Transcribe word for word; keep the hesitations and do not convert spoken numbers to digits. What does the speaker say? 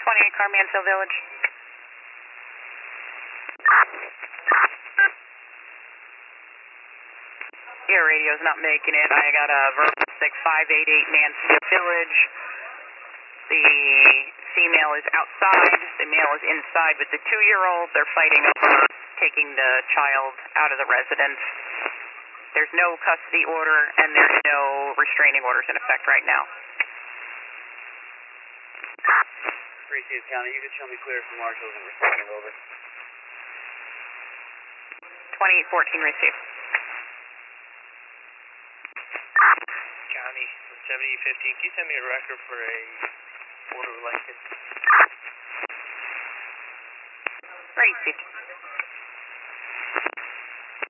twenty-eight car, Mansfield Village. Your radio's not making it. I got a verbal six five eight eight Mansfield Village. The female is outside. The male is inside with the two-year-old. They're fighting over taking the child out of the residence. There's no custody order, and there's no restraining orders in effect right now. Appreciate it, County. You can show me clear from marshals and receiving over. twenty-eight fourteen received. County, seventy fifteen, can you send me a record for a order of license? Received.